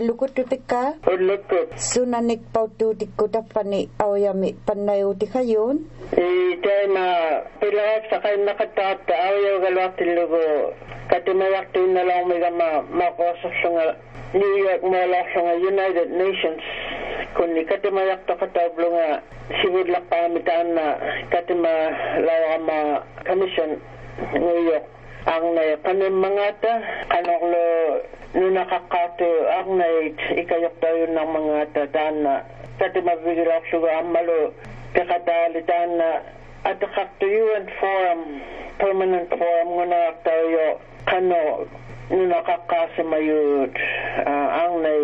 lukut tika. Lukut. Sunanik pautu tikutapani awyami panayu tikayun. Tema pilak sakay nakatata ayaw galwaktilugo. Katimayakti na lang may makosok sa New York malak sa United Nations. Kung katimayak to katablo nga sibudlak pamitaan na katimalawa ma commission New York. Ang na kanin mga ta, kanoklo nunakakato ang na ikayok tayo ng mga tataan na katimabigilak suga amalo kakatalitan na at kakto UN forum, permanent forum nguna tayo kano nunakakasimayod ang na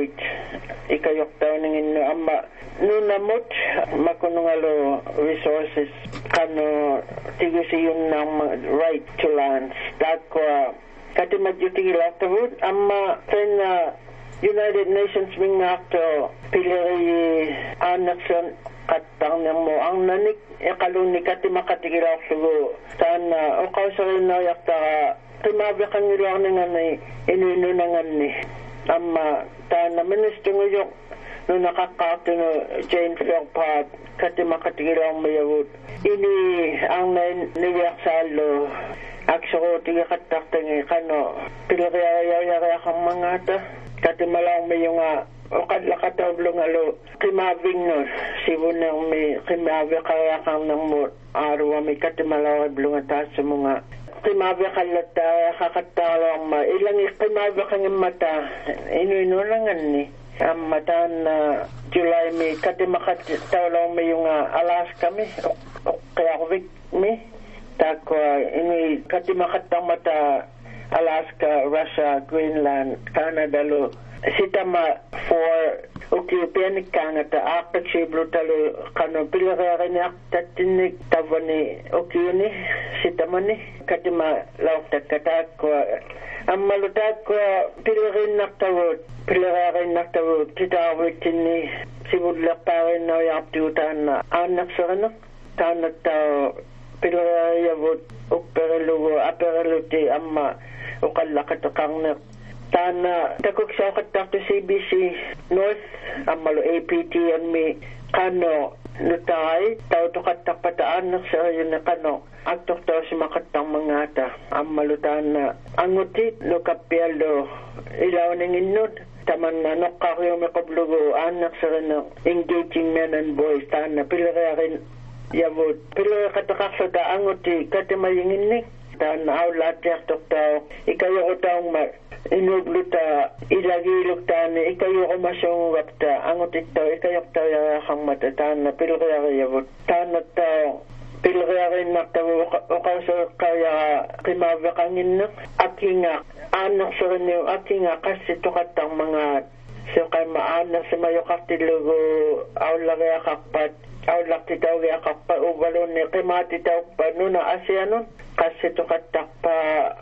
ikayok tayo ng ino ama nunamot makunungalo resources kano tigisiyon ng right to lands dakwa katimadyutigil afterwood ama sa United Nations ming akto piliri anakson katang mo ang nanik kaluni katimakatigilaw sugo sana o kausarin na yakta timabikan nila nga ni ininunangan ni ama tana minister nguyok no nakakato no Jane Philpott katimakatigilaw mayawod ini ang niyaksalo aksyo tiga kataktangi kano piliraya kang mga ta katimalaw may yung okadlakatawlo nga lo kimabing no sibunang may kimabi kaya kang nang mo araw may katimalaw blunga ta sa mga kimabi kalata kakatalaw ma ilang kimabi kang mata inuinunangan ni ang mata na July may katimakatawlaw may yung Alaska mi kaya mi takwa ini katimakatang mata Alaska, Russia, Greenland, Canada lo sitama for Ethiopian kangata akta chiblo talo kano pilagara ni akta tinik tavani okiuni sitama ni katima laukta katakwa ammalutakwa pilagara naktawot titawit ni sibudlak parin na yaptiutan na anak sarana tanata pilagayavot ukperelugo apereluti amma ukallakatakang na tana takok sa katak to CBC North amalo APT and me kano nutay tao to katak pataan na sa yun na kano aktok to si makatang mga ta amalutan na angutit no kapialo ilaw ng inod taman na nokakyo may kablugo anak sa na engaging men and boys tana pilagarin yavot pilagarin katakak sa taanguti katimayingin ni tana awlat yaktok tao ikayo ko taong inugluta ilagilog tani ikayo ko masyong wakta angot ito ikayok tayo kang matatan na pilgayari yabot tanat tao pilgayari naktawo o kaso kaya kimavakangin na akinga anak sa kanyo akinga kasi tukatang mga so kay maanak sa mayo kaktilugo awlagay akakpat awlak titaw gaya akakpa ubalo ni kimati tao pa nuna asyanon kasi tukatak pa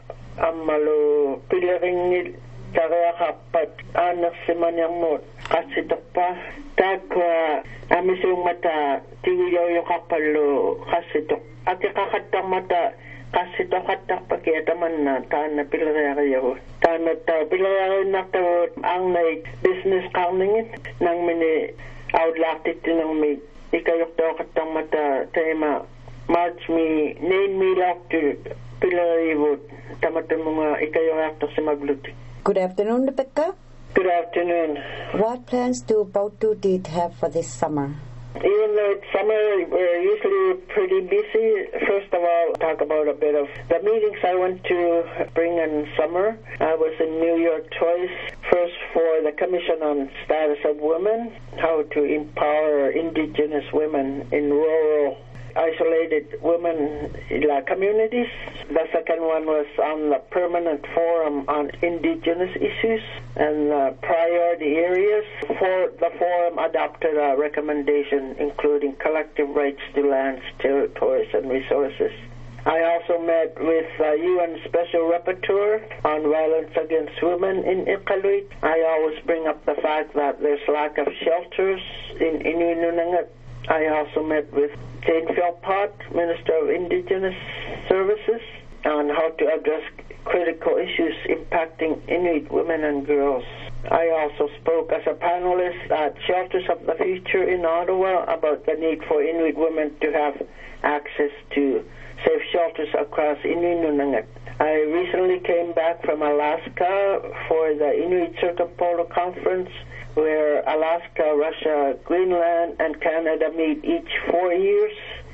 amalo pilaring ni kaya kapat anak si manyang mo kasi takpa takwa amisong mata tigiyaw yung kapalo kasi tok at kakatang mata kasi tokatak pakita man na taan na pilarayaw taan na pilarayaw na ang may business counting nang mini outlakit ng may ikayok daw katang mata tema March me name me like to pilarayaw tamatan mga ikayong akto sa magluti. Good afternoon, Rebecca. Good afternoon. What plans do Pautu did have for this summer? Even though it's summer, we're usually pretty busy. First of all, talk about a bit of the meetings I went to bring in summer. I was in New York twice. First for the Commission on Status of Women, how to empower indigenous women in rural isolated women communities. The second one was on the Permanent Forum on Indigenous Issues and Priority Areas. The forum adopted a recommendation including collective rights to lands, territories, and resources. I also met with UN Special Rapporteur on violence against women in Iqaluit. I always bring up the fact that there's lack of shelters in Inuyununangat. I also met with Jane Philpott, Minister of Indigenous Services, on how to address critical issues impacting Inuit women and girls. I also spoke as a panelist at Shelters of the Future in Ottawa about the need for Inuit women to have access to safe shelters across Inuit Nunangat. I recently came back from Alaska for the Inuit Circumpolar Conference, where Alaska, Russia, Greenland, and Canada meet each 4 years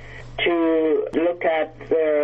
to look at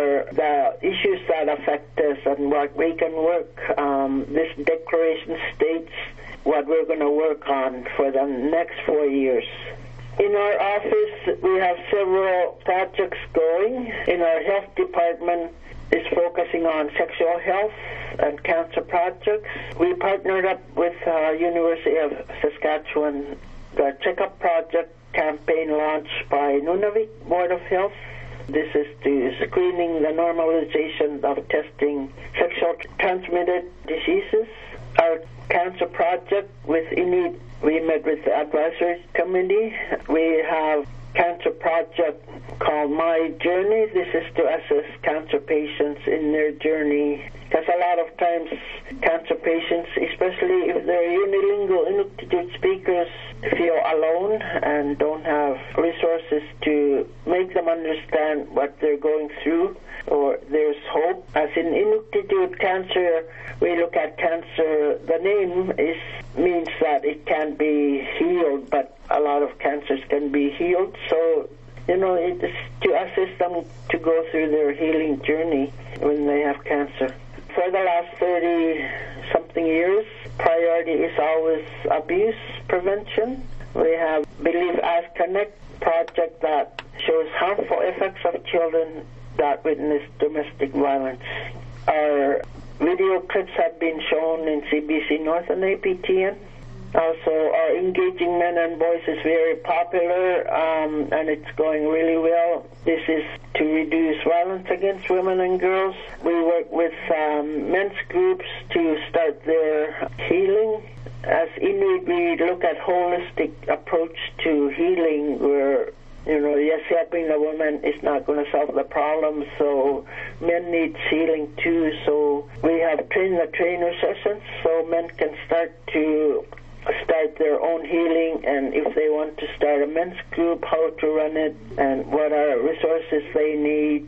the issues that affect us and what we can work. This declaration states what we're going to work on for the next 4 years. In our office, we have several projects going. In our health department, is focusing on sexual health and cancer projects. We partnered up with University of Saskatchewan, the Checkup Project campaign launched by Nunavik Board of Health. This is to screening the normalization of testing sexual transmitted diseases. Our cancer project with Inuit, we met with the advisory committee. We have cancer project called My Journey. This is to assess cancer patients in their journey, because a lot of times cancer patients, especially if they're unilingual Inuktitut speakers, feel alone and don't have resources to make them understand what they're going through, or there's hope. As in Inuktitut cancer, we look at cancer, the name means that it can be healed, but a lot of cancers can be healed. So, it is to assist them to go through their healing journey when they have cancer. For the last 30-something years, priority is always abuse prevention. We have Believe As Connect project that shows harmful effects of children that witness domestic violence. Our video clips have been shown in CBC North and APTN. Also, our Engaging Men and Boys is very popular, and it's going really well. This is to reduce violence against women and girls. We work with men's groups to start their healing. As Inuit, we look at holistic approach to healing, where yes, helping the woman is not going to solve the problem, so men need healing too. So we have train-the-trainer sessions, so men can start their own healing, and if they want to start a men's group, how to run it, and what are resources they need.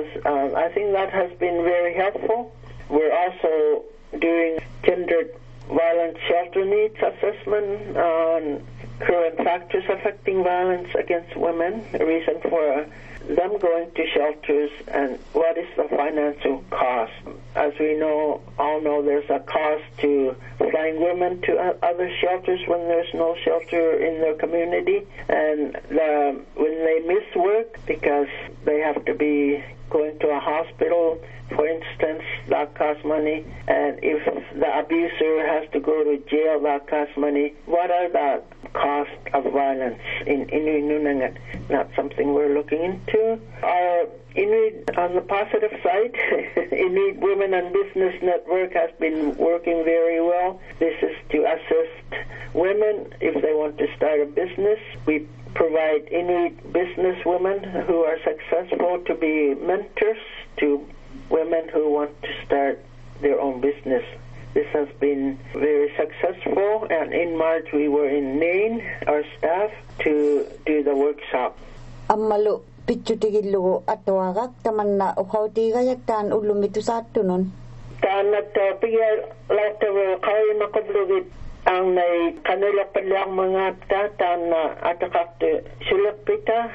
I think that has been very helpful. We're also doing gender violence shelter needs assessment on current factors affecting violence against women, the reason for them going to shelters, and what is the financial cost. As we all know, there's a cost to flying women to other shelters when there's no shelter in their community, and when they miss work because they have to be going to a hospital, for instance, that costs money, and if the abuser has to go to jail, that costs money. What are the costs of violence in Inuit Nunangat? Not something we're looking into. Our Inuit, on the positive side, Inuit Women and Business Network has been working very well. This is to assist women if they want to start a business. We provide Inuit business women who are successful to be mentors to women who want to start their own business. This has been very successful, and in March we were in Maine, our staff, to do the workshop. Ammalu pitchutigillugu atuagak tamanna uqautiigayaktaan ullumitu saattunun. Taanat piya laatawu qawi maqablugit ang nay kanila palyang mga tana atakakte sulakpita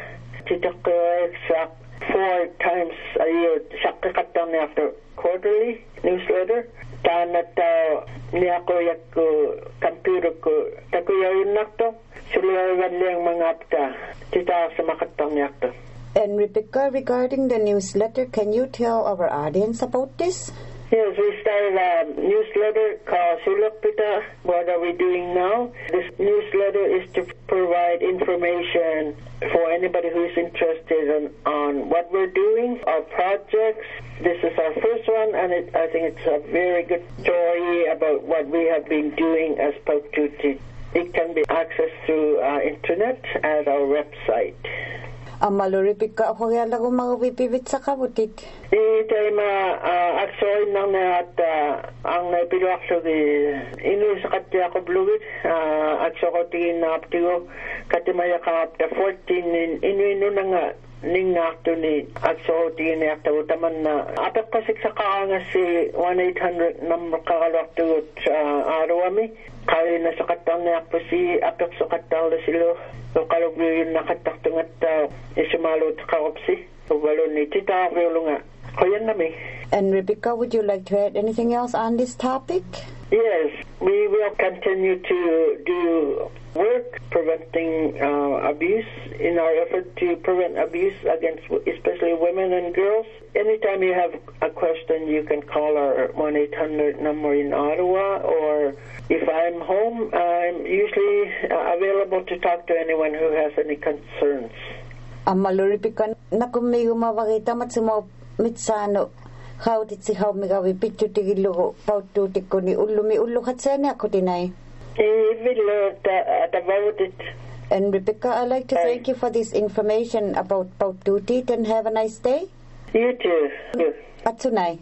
titaksak 4 times a year sakakatang after quarterly newsletter. Taanat niyako yakko computer ko takuyayin nakto sulayan lang mga apta tita sa makatang yakto. And Rebecca, regarding the newsletter, can you tell our audience about this? Yes, we started a newsletter called Sulakpita. What are we doing now? This newsletter is to provide information for anybody who is interested on what we're doing, our projects. This is our first one, and I think it's a very good story about what we have been doing as Pauktuti. It can be accessed through internet at our website. Amaluripika hoyala ko magpipivit sa kabutit. Itay aksoy nang at ang piluakso inu sa katya ko blugit akso ko tingin na aptigo katimaya ka apta 14 inu na nga ning akto ni akso tingin na akta utaman na apat kasik sa kaanga si 1-800 number kakalakto arawami kaya na sa katang na akpo si apat sa katang na silo so kalog yun nakataktung at isumalo at kaopsi so walo ni tita nga. And Rebecca, would you like to add anything else on this topic? Yes, we will continue to do work preventing abuse in our effort to prevent abuse against especially women and girls. Anytime you have a question, you can call our 1-800 number in Ottawa, or if I'm home, I'm usually available to talk to anyone who has any concerns. Rebecca, nakumigo mawakita matsumo mitsano hautit si hau migawi pitchu tigilo pautu tikko ni ullu hatsani ako tinay. And Rebecca, I'd like to thank you for this information about paututit and have a nice day. You too. Patsunay.